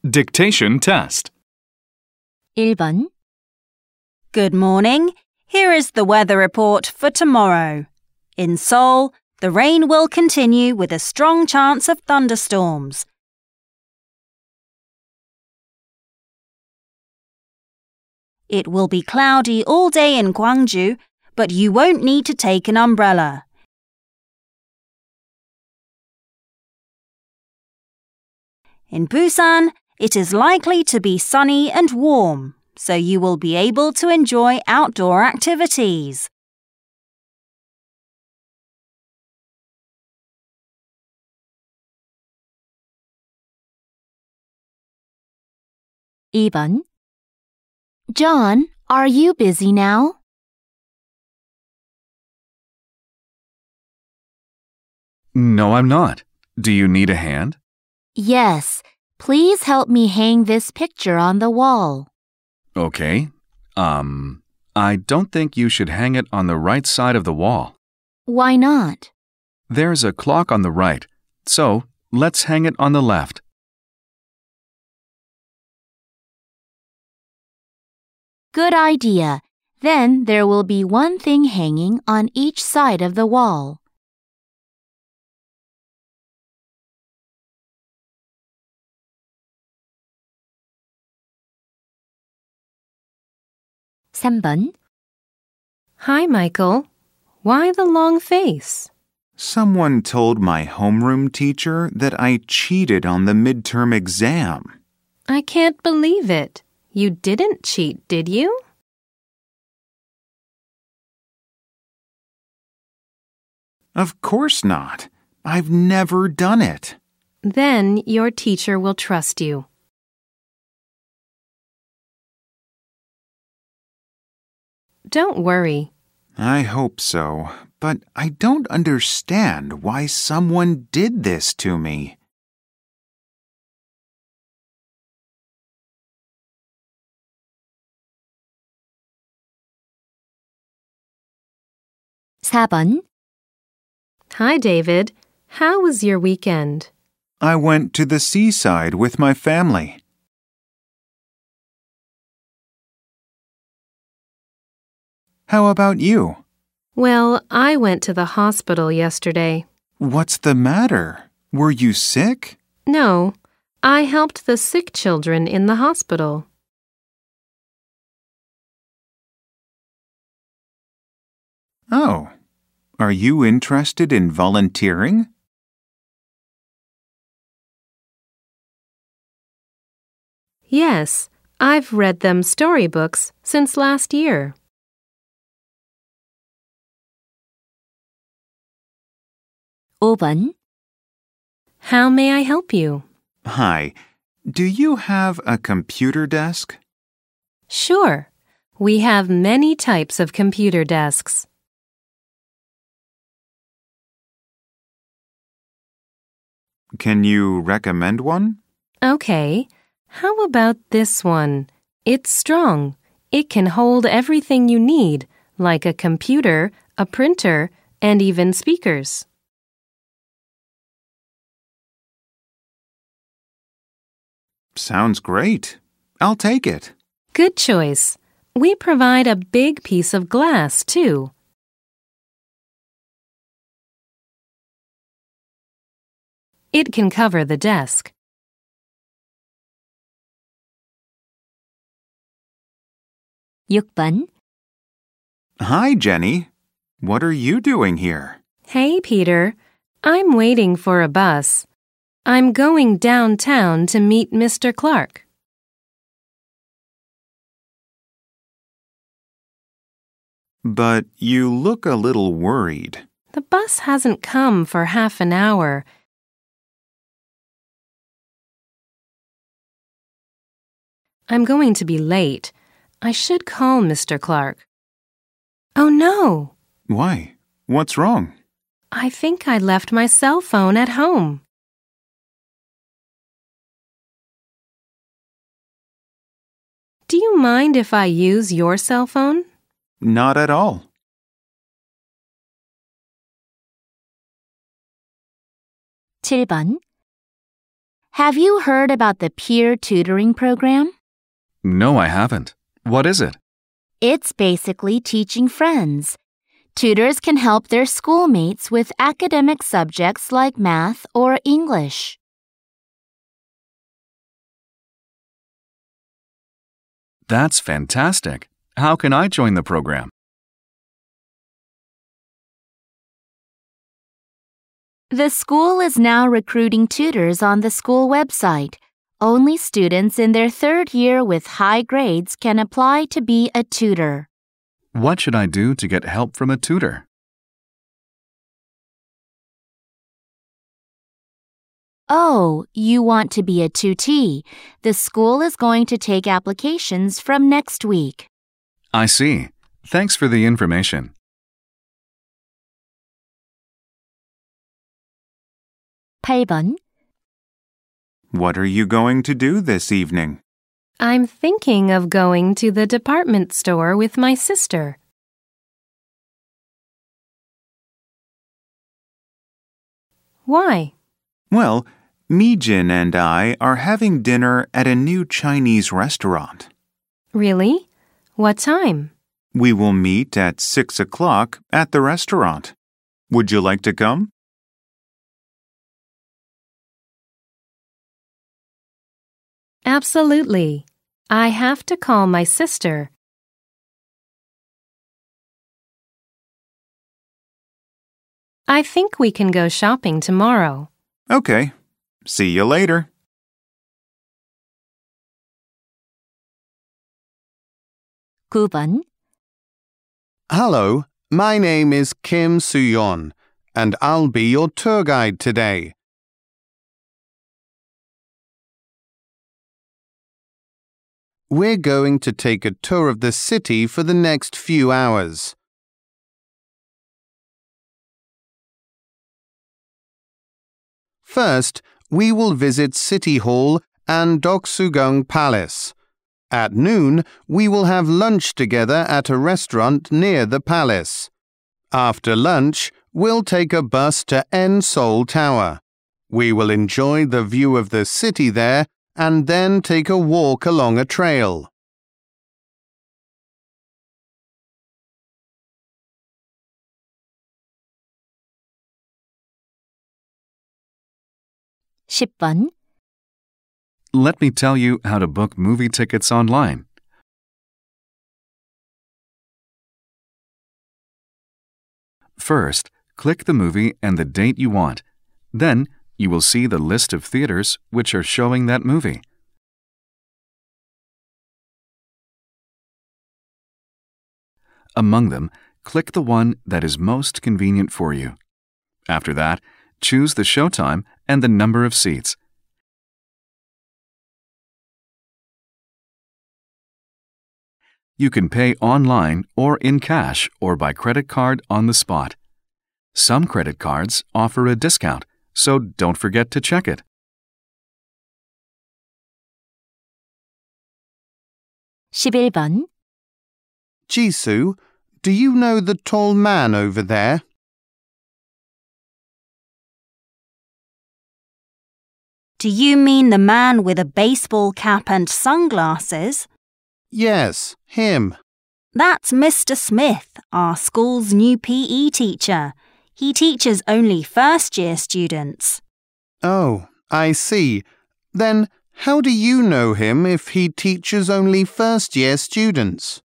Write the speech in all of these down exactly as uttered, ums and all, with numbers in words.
Dictation test. 일 번. Good morning. Here is the weather report for tomorrow. In Seoul, the rain will continue with a strong chance of thunderstorms. It will be cloudy all day in Gwangju, but you won't need to take an umbrella. In Busan, it is likely to be sunny and warm, so you will be able to enjoy outdoor activities. 이 번. John, are you busy now? No, I'm not. Do you need a hand? Yes. Please help me hang this picture on the wall. Okay. Um, I don't think you should hang it on the right side of the wall. Why not? There's a clock on the right, so let's hang it on the left. Good idea. Then there will be one thing hanging on each side of the wall. 삼 번. Hi, Michael. Why the long face? Someone told my homeroom teacher that I cheated on the midterm exam. I can't believe it. You didn't cheat, did you? Of course not. I've never done it. Then your teacher will trust you. Don't worry. I hope so, but I don't understand why someone did this to me. 사 번. Hi, David. How was your weekend? I went to the seaside with my family. How about you? Well, I went to the hospital yesterday. What's the matter? Were you sick? No, I helped the sick children in the hospital. Oh, are you interested in volunteering? Yes, I've read them storybooks since last year. 오 번. How may I help you? Hi, do you have a computer desk? Sure. We have many types of computer desks. Can you recommend one? Okay. How about this one? It's strong. It can hold everything you need, like a computer, a printer, and even speakers. Sounds great. I'll take it. Good choice. We provide a big piece of glass, too. It can cover the desk. 육 번. Hi, Jenny. What are you doing here? Hey, Peter. I'm waiting for a bus. I'm going downtown to meet Mister Clark. But you look a little worried. The bus hasn't come for half an hour. I'm going to be late. I should call Mister Clark. Oh, no. Why? What's wrong? I think I left my cell phone at home. Do you mind if I use your cell phone? Not at all. 칠 번. Have you heard about the peer tutoring program? No, I haven't. What is it? It's basically teaching friends. Tutors can help their schoolmates with academic subjects like math or English. That's fantastic. How can I join the program? The school is now recruiting tutors on the school website. Only students in their third year with high grades can apply to be a tutor. What should I do to get help from a tutor? Oh, you want to be a tutee. The school is going to take applications from next week. I see. Thanks for the information. 팔 번. What are you going to do this evening? I'm thinking of going to the department store with my sister. Why? Well, Mijin and I are having dinner at a new Chinese restaurant. Really? What time? We will meet at six o'clock at the restaurant. Would you like to come? Absolutely. I have to call my sister. I think we can go shopping tomorrow. Okay. See you later. 구 번. Hello, my name is Kim Soo-yeon, and I'll be your tour guide today. We're going to take a tour of the city for the next few hours. First, we will visit City Hall and Doksugung Palace. At noon, we will have lunch together at a restaurant near the palace. After lunch, we'll take a bus to En Seoul Tower. We will enjoy the view of the city there and then take a walk along a trail. 십 번. Let me tell you how to book movie tickets online. First, click the movie and the date you want. Then, you will see the list of theaters which are showing that movie. Among them, click the one that is most convenient for you. After that, choose the showtime and the number of seats. You can pay online or in cash or by credit card on the spot. Some credit cards offer a discount, so don't forget to check it. 십일 번. Jisoo, do you know the tall man over there? Do you mean the man with a baseball cap and sunglasses? Yes, him. That's Mister Smith, our school's new P E teacher. He teaches only first-year students. Oh, I see. Then how do you know him if he teaches only first-year students?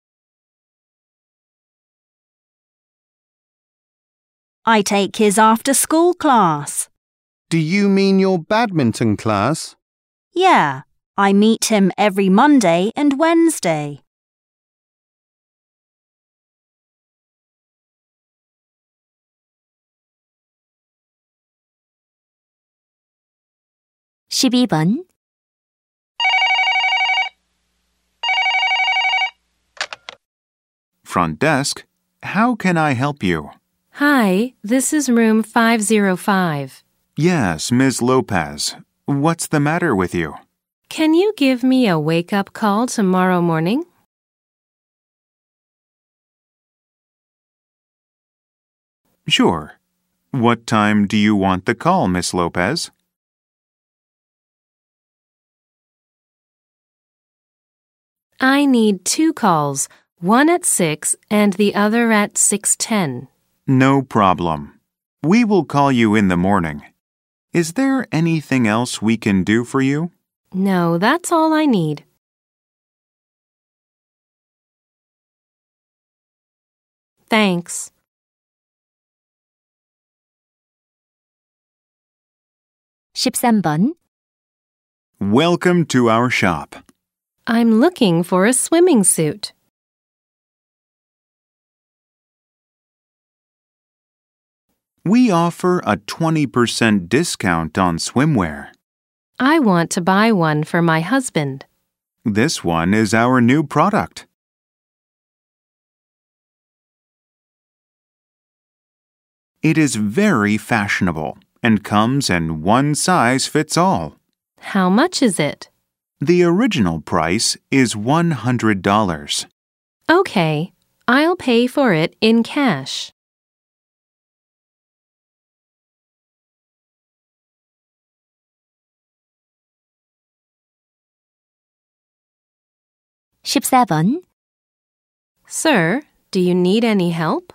I take his after-school class. Do you mean your badminton class? Yeah, I meet him every Monday and Wednesday. 십이 번. Front desk, how can I help you? Hi, this is room five oh five. Yes, Miz Lopez. What's the matter with you? Can you give me a wake-up call tomorrow morning? Sure. What time do you want the call, Miss Lopez? I need two calls, one at six and the other at six ten. No problem. We will call you in the morning. Is there anything else we can do for you? No, that's all I need. Thanks. 십삼 번. Welcome to our shop. I'm looking for a swimming suit. We offer a twenty percent discount on swimwear. I want to buy one for my husband. This one is our new product. It is very fashionable and comes in one size fits all. How much is it? The original price is one hundred dollars. Okay, I'll pay for it in cash. 십사 번. Sir, do you need any help?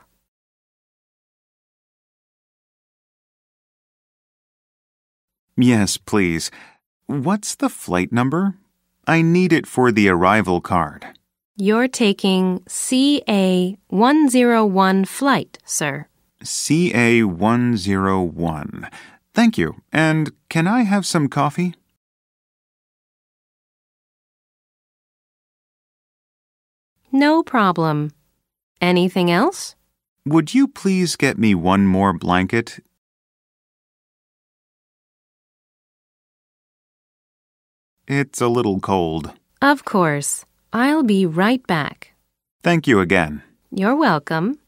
Yes, please. What's the flight number? I need it for the arrival card. You're taking C A one oh one flight, sir. C A one oh one. Thank you. And can I have some coffee? No problem. Anything else? Would you please get me one more blanket? It's a little cold. Of course. I'll be right back. Thank you again. You're welcome.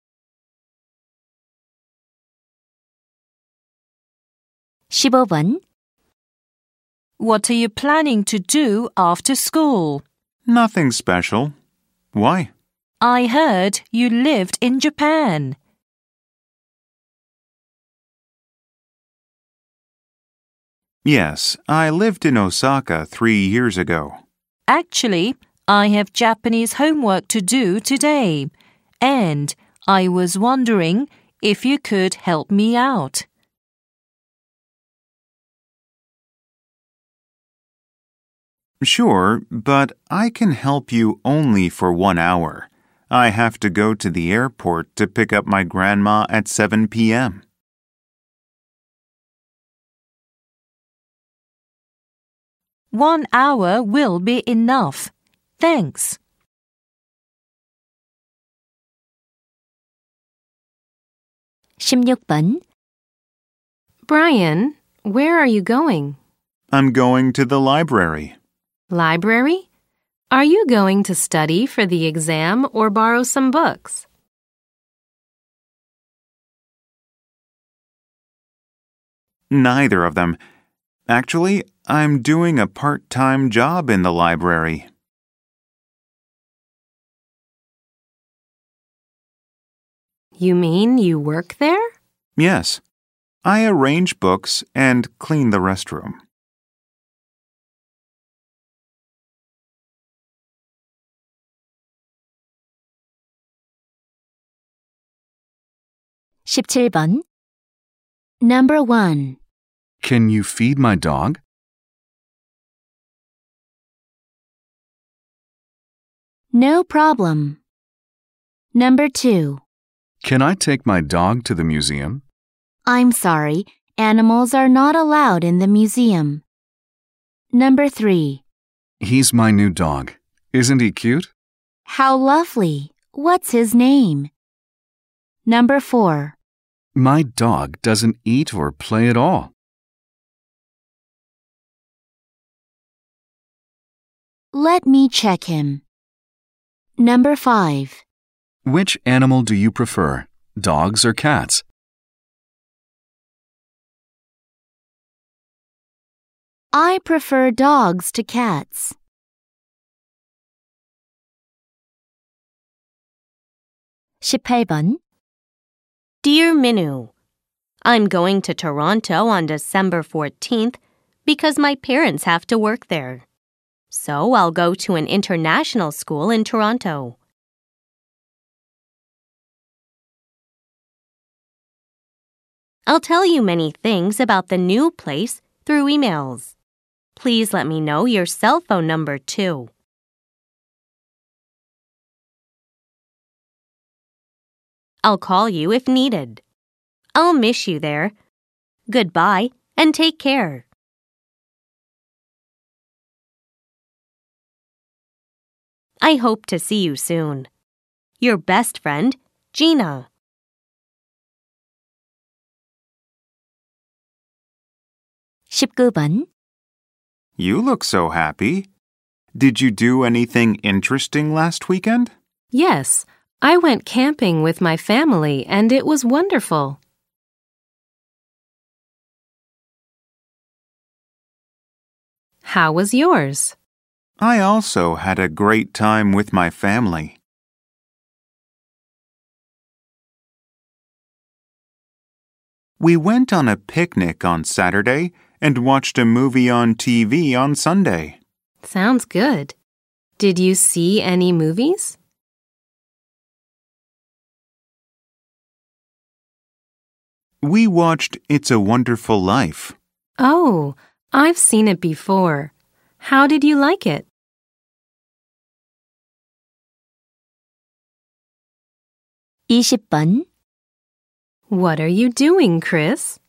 십오 번. What are you planning to do after school? Nothing special. Why? I heard you lived in Japan. Yes, I lived in Osaka three years ago. Actually, I have Japanese homework to do today, and I was wondering if you could help me out. Sure, but I can help you only for one hour. I have to go to the airport to pick up my grandma at seven p.m. One hour will be enough. Thanks. 십육 번. Brian, where are you going? I'm going to the library. Library? Are you going to study for the exam or borrow some books? Neither of them. Actually, I'm doing a part-time job in the library. You mean you work there? Yes. I arrange books and clean the restroom. 십칠 번. Number one. Can you feed my dog? No problem. Number two. Can I take my dog to the museum? I'm sorry, animals are not allowed in the museum. Number three. He's my new dog. Isn't he cute? How lovely. What's his name? Number four. My dog doesn't eat or play at all. Let me check him. Number five. Which animal do you prefer, dogs or cats? I prefer dogs to cats. 십팔 번. Dear Minu, I'm going to Toronto on December fourteenth because my parents have to work there. So I'll go to an international school in Toronto. I'll tell you many things about the new place through emails. Please let me know your cell phone number too. I'll call you if needed. I'll miss you there. Goodbye and take care. I hope to see you soon. Your best friend, Gina. 십구 번. You look so happy. Did you do anything interesting last weekend? Yes, I went camping with my family and it was wonderful. How was yours? I also had a great time with my family. We went on a picnic on Saturday and watched a movie on T V on Sunday. Sounds good. Did you see any movies? We watched It's a Wonderful Life. Oh, I've seen it before. How did you like it? 이십 번. What are you doing, Chris?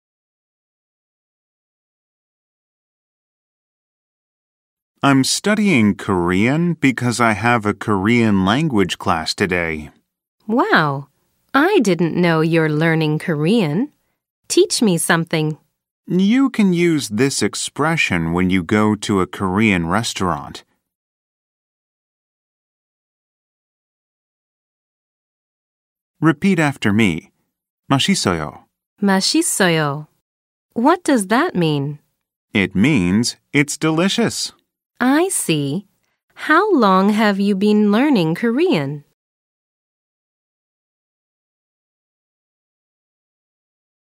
I'm studying Korean because I have a Korean language class today. Wow, I didn't know you're learning Korean. Teach me something. You can use this expression when you go to a Korean restaurant. Repeat after me. 맛있어요. 맛있어요. What does that mean? It means it's delicious. I see. How long have you been learning Korean?